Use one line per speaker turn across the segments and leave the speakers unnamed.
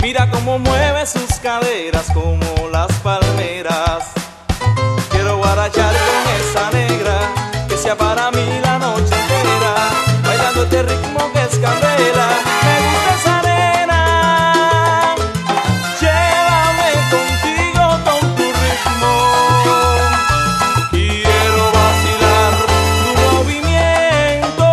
Mira cómo mueve sus caderas como las palmeras. Quiero guarachar con esa negra, que sea para mí la noche entera, bailando este ritmo que es candela. Me gusta esa nena, llévame contigo con tu ritmo. Quiero vacilar tu movimiento.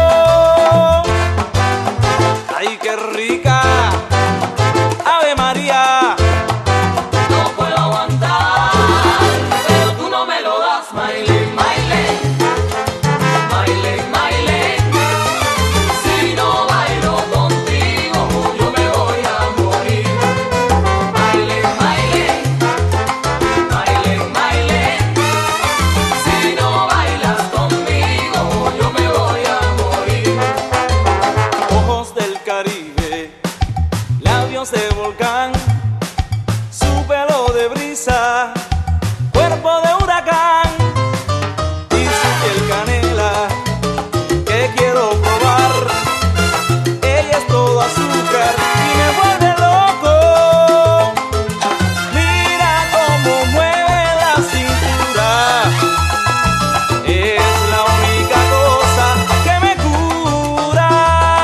Ay, qué rica, Ave María.
No puedo aguantar, pero tú no me lo das, Maylene, Maylene, Maylene, Maylene. Si no bailo contigo, yo me voy a morir. Maylene, Maylene, Maylene, Maylene. Si no bailas conmigo, yo me voy a morir.
Ojos del Caribe, labios de volcán, su pelo de brisa, cuerpo de huracán y su piel canela que quiero probar. Ella es todo azúcar y me vuelve loco. Mira cómo mueve la cintura, es la única cosa que me cura.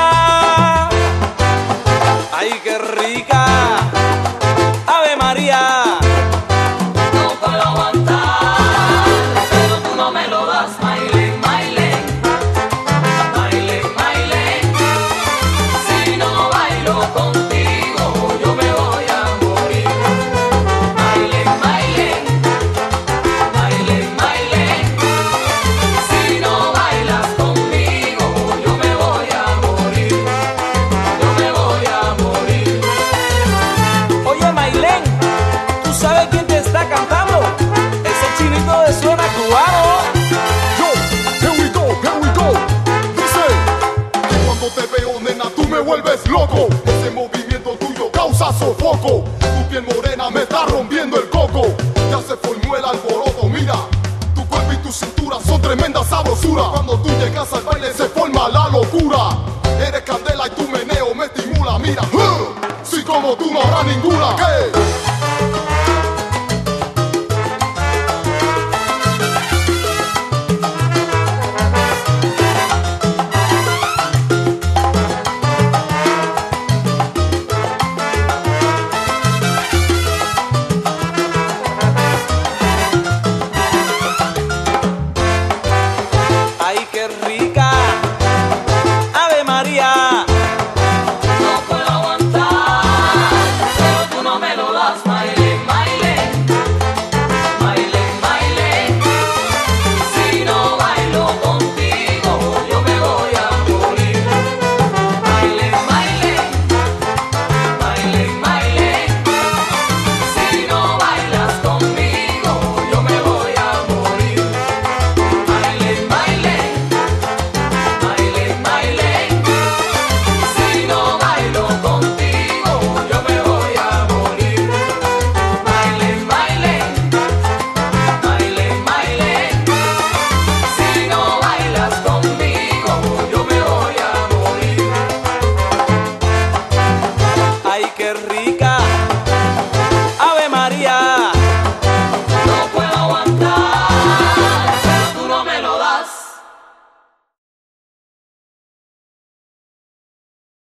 Ay, qué rica, Ave María.
No puedo aguantar, pero tú no me lo das, Maylene, Maylene, Maylene, Maylene. Si no bailo contigo, yo me voy a morir. Maylene, Maylene, Maylene, Maylene. Si no bailas conmigo, yo me voy a morir. Yo me voy a morir.
Oye, Maylene, ¿tú sabes quién te está cantando? Ese chinito de suena cubano.
Yo, here we go. Dice que cuando te veo, nena, tú me vuelves loco. Ese movimiento tuyo causa sofoco. Tu piel morena me está rompiendo el coco. Ya se formó el alboroto, mira. Tu cuerpo y tu cintura son tremenda sabrosura. Cuando tú llegas al baile se forma la locura. Eres candela y tu meneo me estimula, mira. Sí, como tú no habrá ninguna. ¿Qué?